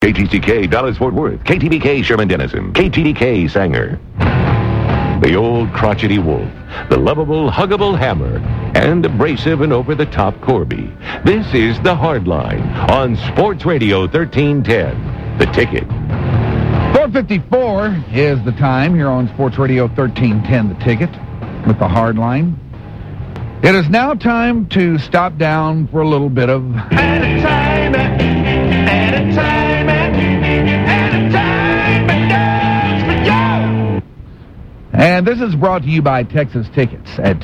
KTCK Dallas-Fort Worth, KTBK Sherman-Denison, KTDK Sanger. The old crotchety wolf, the lovable, huggable Hammer, and abrasive and over-the-top Corby. This is The Hardline on Sports Radio 1310. The Ticket. 4:54 is the time here on Sports Radio 1310, The Ticket, with The Hardline. It is now time to stop down for a little bit of... And this is brought to you by Texas Tickets at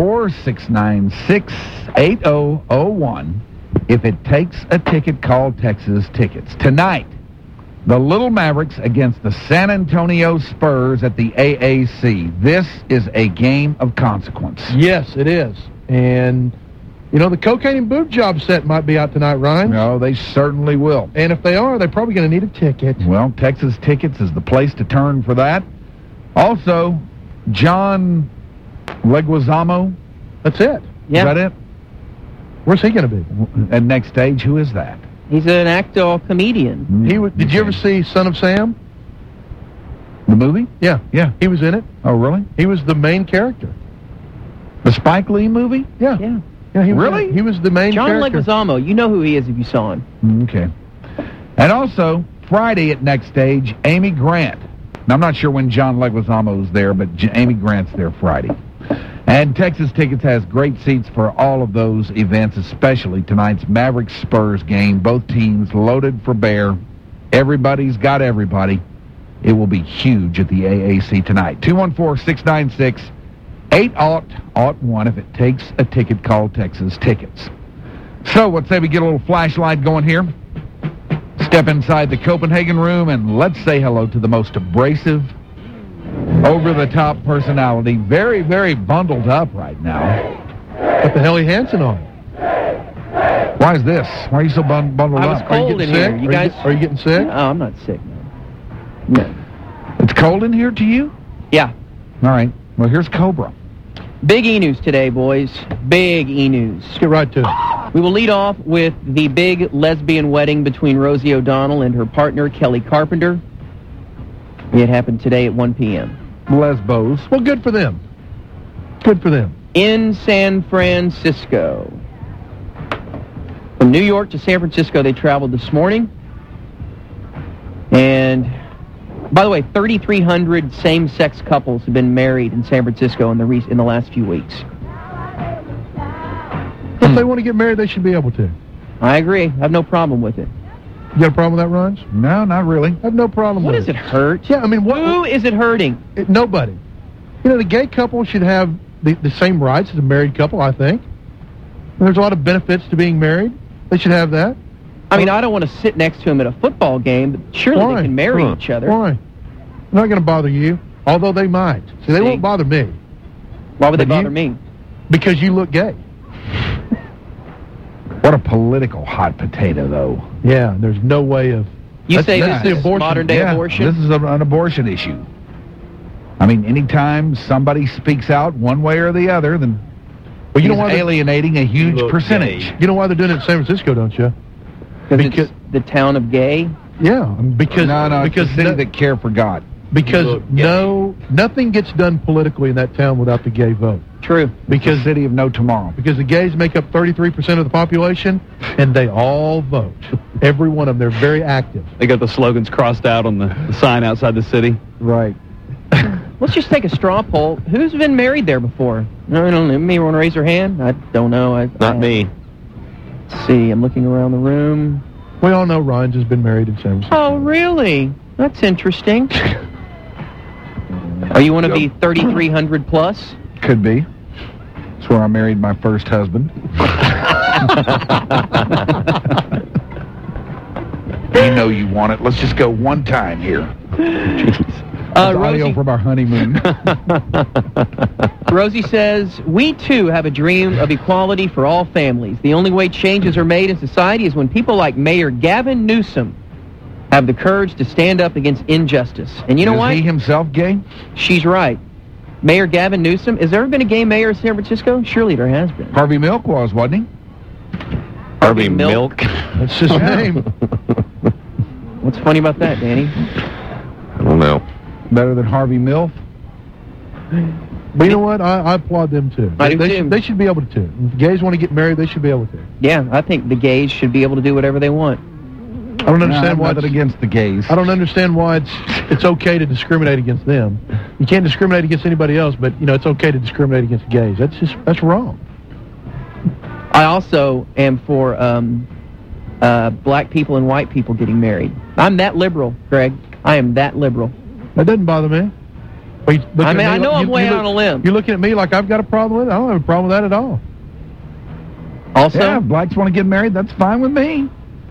214-696-8001. If it takes a ticket, call Texas Tickets. Tonight, the Little Mavericks against the San Antonio Spurs at the AAC. This is a game of consequence. Yes, it is. And, you know, the cocaine and boob job set might be out tonight, Ryan. No, they certainly will. And if they are, they're probably going to need a ticket. Well, Texas Tickets is the place to turn for that. Also, John Leguizamo. That's it. Yeah. Is that it? Where's he going to be? At Next Stage, who is that? He's an actor comedian. Did you ever see Son of Sam? The movie? Yeah. He was in it. Oh, really? He was the main character. The Spike Lee movie? Yeah. He was the main John character. Leguizamo. You know who he is if you saw him. Okay. And also, Friday at Next Stage, Amy Grant. Now, I'm not sure when John Leguizamo's there, but Amy Grant's there Friday. And Texas Tickets has great seats for all of those events, especially tonight's Mavericks-Spurs game. Both teams loaded for bear. Everybody's got everybody. It will be huge at the AAC tonight. 214-696-8001. If it takes a ticket, call Texas Tickets. So, let's say we get a little flashlight going here. Step inside the Copenhagen room and let's say hello to the most abrasive, over-the-top personality. Very, very bundled up right now. Put the Helly Hansen on. Why is this? Why are you so bundled I was up? cold in here. You guys? Are you getting sick? No, I'm not sick, no. It's cold in here to you? Yeah. All right. Well, here's Cobra. Big E-News today, boys. Big E-News. Let's get right to it. We will lead off with the big lesbian wedding between Rosie O'Donnell and her partner, Kelly Carpenter. It happened today at 1 p.m. Lesbos. Well, good for them. Good for them. In San Francisco. From New York to San Francisco, they traveled this morning. And, by the way, 3,300 same-sex couples have been married in San Francisco in the last few weeks. If they want to get married, they should be able to. I agree. I have no problem with it. You got a problem with that, Rons? No, not really. I have no problem What with does it hurt? Yeah, I mean, Who is it hurting? Nobody. You know, the gay couple should have the same rights as a married couple, I think. And there's a lot of benefits to being married. They should have that. I mean, I don't want to sit next to him at a football game, but surely they can marry each other. Why? They're not going to bother you, although they might. See, they won't bother me. Why would they bother me? Because you look gay. What a political hot potato, though. Yeah, there's no way of... You say this is abortion. modern-day abortion? This is an abortion issue. I mean, anytime somebody speaks out one way or the other, then he's alienating a huge percentage. You know why they're doing it in San Francisco, don't you? Because it's the town of gay? Yeah, because... No, because it's the city that care for God. Because nothing gets done politically in that town without the gay vote. True. Because the city of no tomorrow. Because the gays make up 33% of the population, and they all vote. Every one of them. They're very active. They got the slogans crossed out on the sign outside the city. Right. Let's just take a straw poll. Who's been married there before? No, me want to raise their hand? I don't know. Not me. Let's see. I'm looking around the room. We all know Ryan's has been married in San Francisco. Oh, really? That's interesting. Are you one of the 3,300 plus? Could be. That's where I married my first husband. You know you want it. Let's just go one time here. Audio from our honeymoon. Rosie says, we too have a dream of equality for all families. The only way changes are made in society is when people like Mayor Gavin Newsom have the courage to stand up against injustice. And you know what? Is he himself gay? She's right. Mayor Gavin Newsom. Has there ever been a gay mayor of San Francisco? Surely there has been. Harvey Milk was, wasn't he? Harvey Milk. That's his name. What's funny about that, Danny? I don't know. Better than Harvey Milk? But you know what? I applaud them, too. I do, too. They should be able to. If gays want to get married, they should be able to. Yeah, I think the gays should be able to do whatever they want. I don't understand why it's against the gays. I don't understand why it's okay to discriminate against them. You can't discriminate against anybody else, but it's okay to discriminate against gays. That's wrong. I also am for black people and white people getting married. I'm that liberal, Greg. I am that liberal. That doesn't bother me. I know I'm way out on a limb. You're looking at me like I've got a problem with it. I don't have a problem with that at all. Also, yeah, if blacks want to get married, that's fine with me.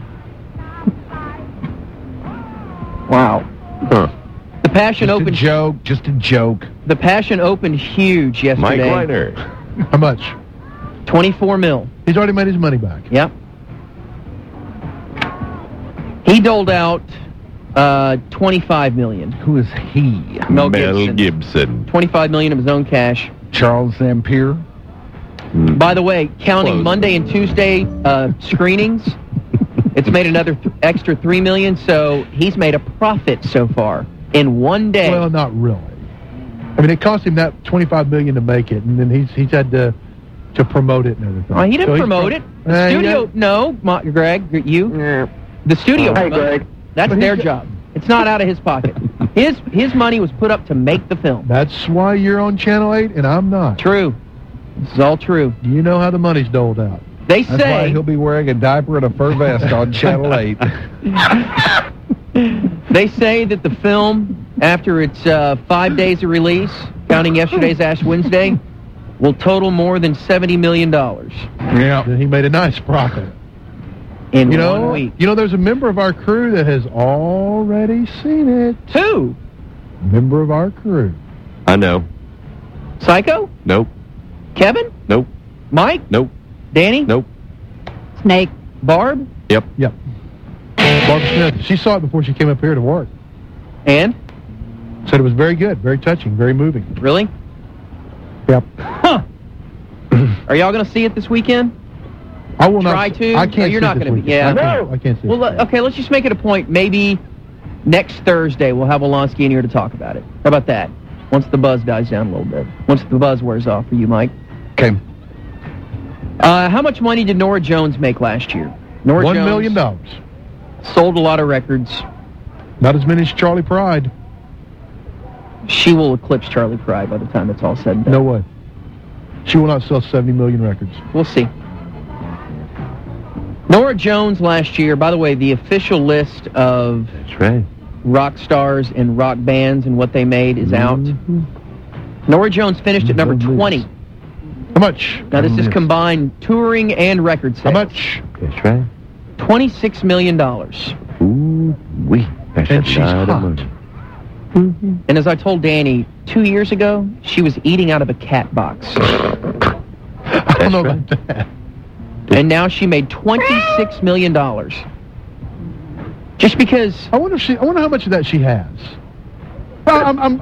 Wow. Huh. The Passion opened. Just a joke. The Passion opened huge Mike yesterday. Reiner. How much? $24 million. He's already made his money back. Yep. He doled out $25 million. Who is he? Mel Gibson. $25 million of his own cash. Charles Zampier. By the way, counting Close. Monday and Tuesday screenings, it's made another extra $3 million. So he's made a profit so far in one day. Well, not really. I mean, it cost him that $25 million to make it, and then he's had to promote it and everything. Well, he didn't promote it. The studio, no, Greg, you. The studio promoted it. That's their job. It's not out of his pocket. His money was put up to make the film. That's why you're on Channel 8 and I'm not. True. This is all true. You know how the money's doled out. They That's why say he'll be wearing a diaper and a fur vest on Channel 8. they say that the film, after its 5 days of release, counting yesterday's Ash Wednesday, will total more than $70 million Yeah. Then he made a nice profit. in 1 week. There's a member of our crew that has already seen it. Who? Member of our crew. I know. Psycho? Nope. Kevin? Nope. Mike? Nope. Danny? Nope. Snake? Barb? Yep. Yep. Barbara Smith. She saw it before she came up here to work. And? Said it was very good, very touching, very moving. Really? Yep. Huh. Are y'all going to see it this weekend? I will Try not. to? I can't. Oh, you're see not it this gonna be- weekend. yeah. I can't see. Well, it. okay, let's just make it a point. Maybe next Thursday we'll have Olonsky in here to talk about it. How about that? Once the buzz dies down a little bit. Once the buzz wears off for you, Mike. Okay. How much money did Norah Jones make last year? Norah $1 Jones million. sold a lot of records. Not as many as Charlie Pride. She will eclipse Charlie Pride by the time it's all said and done. No way. She will not sell 70 million records. We'll see. Norah Jones last year, by the way, the official list of That's right. rock stars and rock bands and what they made is out. Norah Jones finished at number 20. How much? Now, this is combined touring and record sales. How much? That's right. $26 million. Ooh, wee. That's And she's not hot. much. And as I told Danny, 2 years ago, she was eating out of a cat box. I don't know right. about that. And now she made $26 million. Just because... I wonder how much of that she has. Well,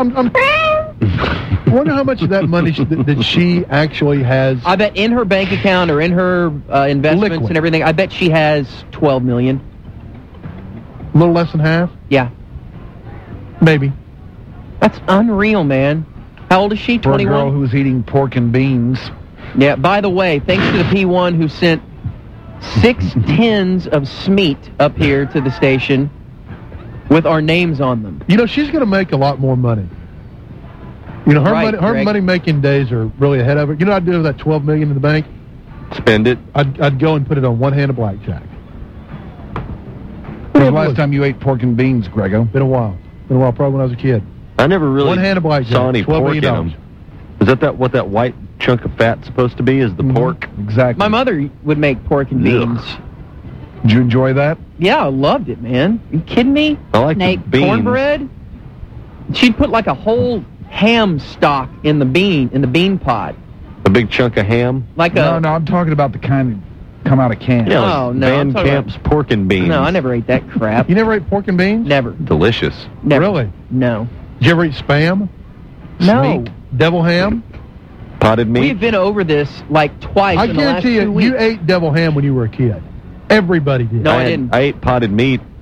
I wonder how much of that money that she actually has. I bet in her bank account or in her investments Liquid. and everything, I bet she has $12 million. A little less than half, Yeah. maybe. That's unreal, man. How old is she? For a girl 21? who was eating pork and beans. Yeah, by the way, thanks to the P1 who sent 6 tins of Smeat up here to the station with our names on them. She's going to make a lot more money. Her Right, Greg. money-making days are really ahead of her. You know what I'd do with that $12 million in the bank? Spend it. I'd go and put it on one hand of blackjack. When was the last time you ate pork and beans, Grego? Been a while, probably when I was a kid. I never really One hand of blackjack, saw any $12 pork in million. them. Is that what that white chunk of fat's supposed to be? Is the pork? Exactly. My mother would make pork and beans. Did you enjoy that? Yeah, I loved it, man. You kidding me? I like Snake the beans. cornbread. She'd put like a whole ham stock in the bean pot. A big chunk of ham. Like No, a I'm talking about the kind that come out of cans. Yeah, Oh, like no, I'm Van talking Camp's pork and beans. No, I never ate that crap. You never ate pork and beans? Never. Delicious. Never. Really? No. Did you ever eat Spam? No. Sneak? Devil ham? Potted meat. We've been over this like twice I in the last guarantee 2 you, weeks. you ate devil ham when you were a kid. Everybody did. No, I didn't. I ate potted meat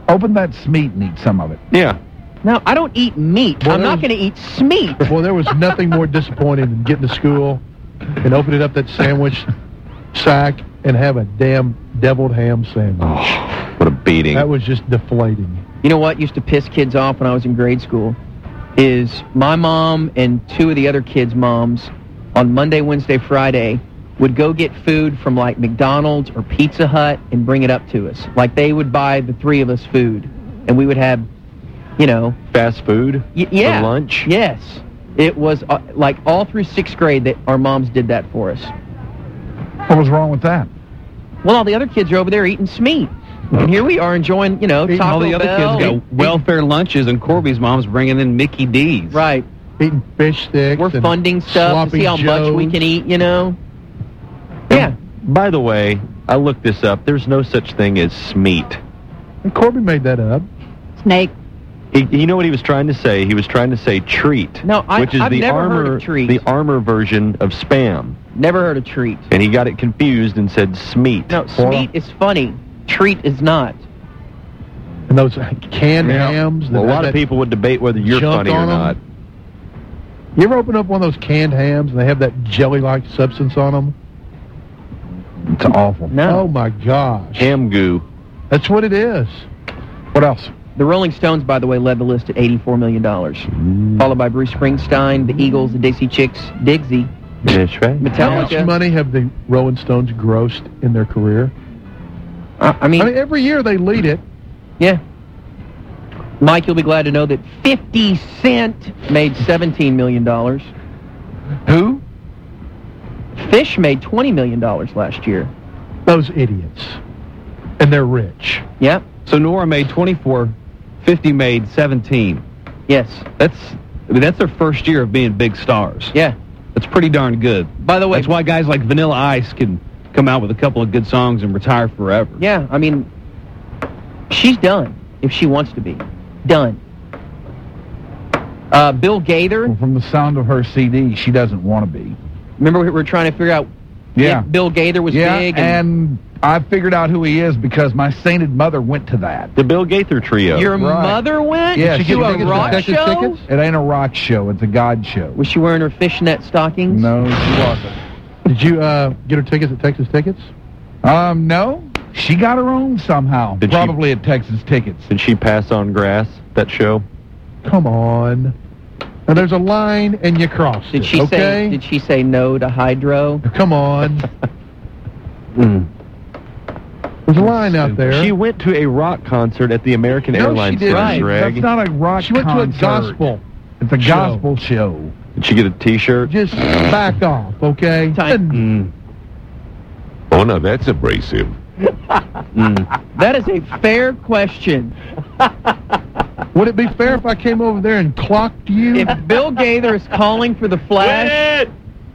Open that Smeat and eat some of it. Yeah. Now, I don't eat meat. Well, I'm not going to eat Smeat. Well, there was nothing more disappointing than getting to school and opening up that sandwich sack and have a damn deviled ham sandwich. Oh, what a beating. That was just deflating. You know what used to piss kids off when I was in grade school? Is my mom and two of the other kids' moms on Monday, Wednesday, Friday would go get food from like McDonald's or Pizza Hut and bring it up to us. Like they would buy the three of us food, and we would have, you know, Fast food yeah, for lunch? Yes. It was like all through 6th grade that our moms did that for us. What was wrong with that? Well, all the other kids are over there eating Smeat. And here we are enjoying, you know, Eating Taco All the other Bell. kids got welfare lunches, and Corby's mom's bringing in Mickey D's. Right. Eating fish sticks. We're and funding stuff to see how Sloppy much we Joes. can eat, you know? Yeah. By the way, I looked this up. There's no such thing as Smeat. And Corby made that up. Snake. You know what he was trying to say? He was trying to say treat, No, which is I've the never armor, heard of treat. the armor version of Spam. Never heard of treat. And he got it confused and said Smeat. No, Smeat is funny. Treat is not. And those canned hams. Well, a that lot had of people would debate whether you're junk funny or on 'em. not. You ever open up one of those canned hams and they have that jelly-like substance on them? It's awful. No. Oh, my gosh. Ham goo. That's what it is. What else? The Rolling Stones, by the way, led the list at $84 million. Followed by Bruce Springsteen, the Eagles, the Dixie Chicks, Digsy, That's right. How much Metallica. money have the Rolling Stones grossed in their career? I mean, every year they lead it. yeah. Mike, you'll be glad to know that 50 Cent made $17 million. Who? Fish made $20 million last year. Those idiots. And they're rich. Yep. So Nora made 24, 50 made 17. Yes. That's their first year of being big stars. Yeah. That's pretty darn good. By the way, That's why guys like Vanilla Ice can come out with a couple of good songs and retire forever. yeah, I mean, she's done if she wants to be. Done. Bill Gaither, Well, from the sound of her CD, she doesn't want to be. remember we were trying to figure out Yeah. if Bill Gaither was Yeah, big. and I figured out who he is because my sainted mother went to that. The Bill Gaither Trio. Your Right. mother went Yeah, to she a gave tickets to rock Texas show? tickets? It ain't a rock show. It's a God show. Was she wearing her fishnet stockings? No, she wasn't. Did you get her tickets at Texas Tickets? No. She got her own somehow. Did she- Probably at Texas Tickets. Did she pass on grass, that show? Come on. Now there's a line and you cross Did it, she okay? say? Did she say no to hydro? Come on. There's a line out there. She went to a rock concert at the American No, she Airlines didn't. Center, Right. Greg. That's not a rock She went concert. to a gospel. It's a show. gospel show. Did she get a T-shirt? Just back off, okay? Time. And Oh, now that's abrasive. That is a fair question. would it be fair if I came over there and clocked you? If Bill Gaither is calling for the Flash,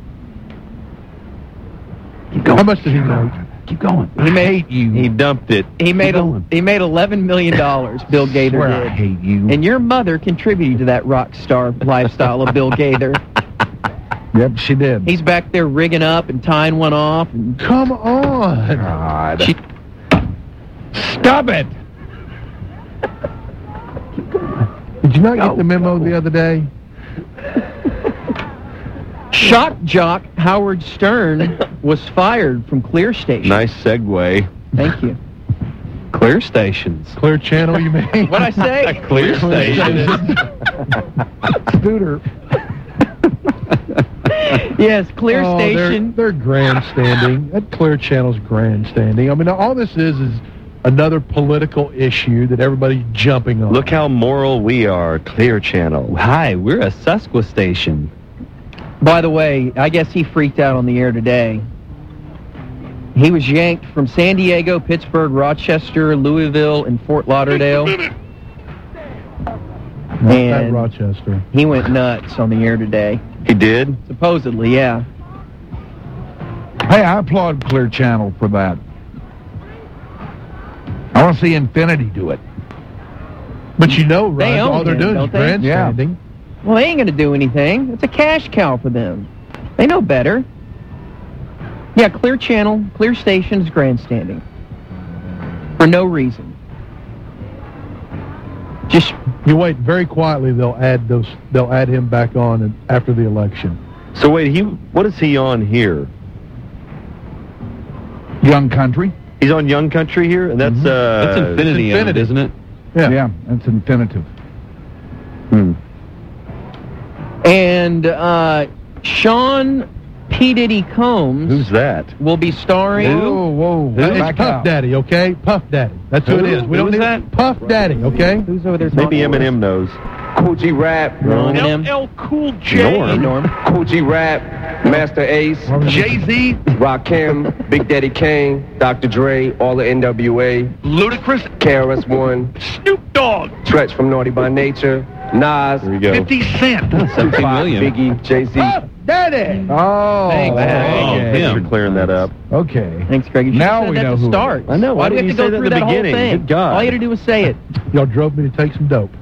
Keep going. How much did he make? Keep going. He I made- hate you. He dumped it. he made going. $11 million. Bill Gaither Swear I did. hate you. And your mother contributed to that rock star lifestyle of Bill Gaither. Yep, she did. He's back there rigging up and tying one off. And Come on. God. She- Stop it. Did you not get the memo the other day? shock jock Howard Stern was fired from Clear Station. Nice segue. Thank you. Clear stations. Clear channel, you mean? What'd I say? Clear stations. Scooter. Yes, Clear Oh, Station. They're grandstanding. That Clear Channel's grandstanding. I mean, all this is another political issue that everybody's jumping on. Look how moral we are, Clear Channel. Hi, we're a Susquehanna station. By the way, I guess he freaked out on the air today. He was yanked from San Diego, Pittsburgh, Rochester, Louisville, and Fort Lauderdale. Not that And Rochester. he went nuts on the air today. He did? Supposedly, yeah. Hey, I applaud Clear Channel for that. I want to see Infinity do it. But you know, They Rod, own all they're him, doing is don't they? Yeah. grandstanding. Well, they ain't going to do anything. It's a cash cow for them. They know better. Yeah, Clear Channel, Clear Station's grandstanding. For no reason. Just You wait very quietly. They'll add him back on after the election. So wait, what is he on here? Young Country. He's on Young Country here, and that's That's Infinity, Infinity. isn't it? Yeah, that's infinitive. and Sean P. Diddy Combs Who's that? will be starring. Whoa. It's Back Puff out. Daddy, okay? Puff Daddy. That's who it is. We Who don't is need that? Puff Daddy, okay? Who's over there? Maybe talking? Eminem knows. Cool G Rap, Eminem. LL Cool Hey, Norm. Cool G Rap, Master Ace, Jay-Z. Rakim, Big Daddy Kane, Dr. Dre, all the NWA, Ludacris. KRS-One, Snoop Dogg. Stretch from Naughty by Nature, Nas, There you go. 50 Cent. 17 Tupac, million. Biggie, Jay-Z. Puff Daddy! Oh. Thanks, man. Thanks him. for clearing that up. Okay. Thanks, Greg. You should Now have said we that know to who it start. is. I know. Why do we have to didn't go you say through that that at the whole beginning? thing? Good God. All you had to do was say it. Y'all drove me to take some dope.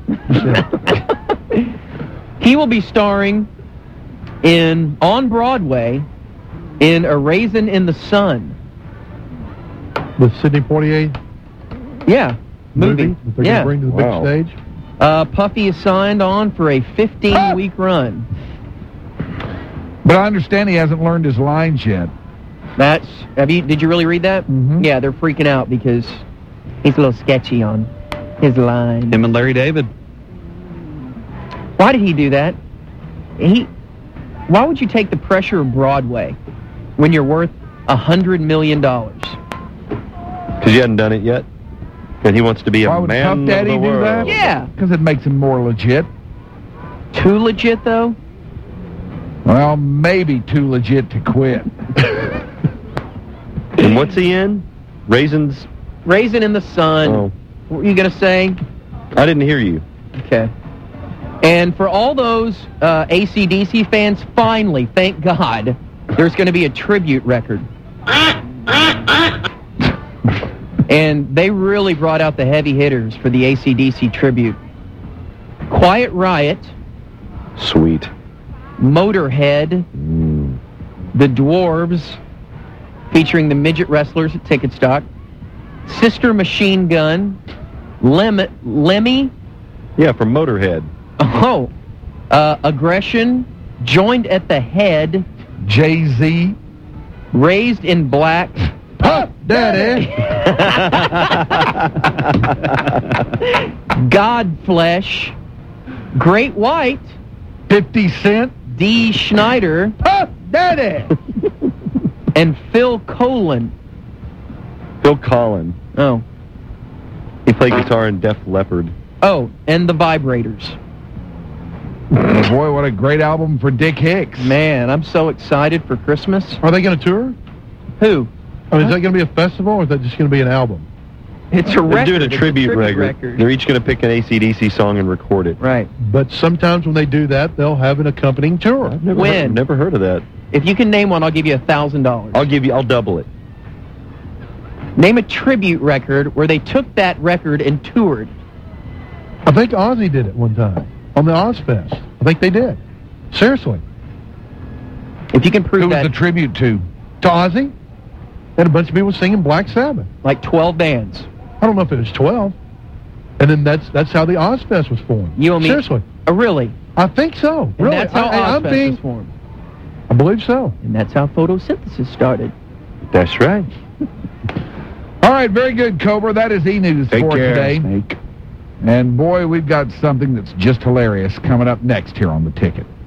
He will be starring on Broadway in A Raisin in the Sun. The Sidney Poitier Yeah, movie. that they're Yeah. going to bring to the Wow. big stage. Puffy is signed on for a 15-week run. But I understand he hasn't learned his lines yet. Did you really read that? Mhm. Yeah, they're freaking out because he's a little sketchy on his line. Him and Larry David. Why did he do that? Why would you take the pressure of Broadway when you're worth $100 million? Because you hadn't done it yet? And he wants to be Why a would man Puff of Daddy the do world. that? Yeah. Because it makes him more legit. Too legit, though? Well, maybe too legit to quit. And what's he in? Raisins? Raisin in the Sun. Oh, What were you going to say? I didn't hear you. Okay. And for all those AC/DC fans, finally, thank God, there's going to be a tribute record. And they really brought out the heavy hitters for the AC/DC tribute. Quiet Riot, Sweet. Motorhead, The Dwarves, featuring the midget wrestlers at Ticket Stock, Sister Machine Gun, Lemmy, Yeah, from Motorhead. Aggression, Joined at the Head, Jay-Z. Raised in Black, Puff Daddy! Godflesh, Great White, 50 Cent. Dee Schneider, Puff Daddy! and Phil Collen. Phil Collin. Oh, He played guitar in Def Leppard. and the Vibrators. Oh, boy, what a great album for Dick Hicks. Man, I'm so excited for Christmas. Are they going to tour? Who? I mean, is that going to be a festival, or is that just going to be an album? It's a They're record. doing a It's tribute record. They're each going to pick an AC/DC song and record it. Right. But sometimes when they do that, they'll have an accompanying tour. When? Never heard of that. If you can name one, I'll give you $1,000. I'll double it. Name a tribute record where they took that record and toured. I think Ozzy did it one time on the Ozfest. I think they did. Seriously. If you can prove Who was that, the tribute to? To Ozzy, and a bunch of people singing Black Sabbath. like 12 bands. I don't know if it was 12. And then that's how the Ozfest was formed. You and me. Seriously. Really? I think so. And Really. that's how I'm Ozfest being, was formed. I believe so. And that's how photosynthesis started. That's right. All right, very good, Cobra. That is E-News for today. Snake. And boy, we've got something that's just hilarious coming up next here on The Ticket.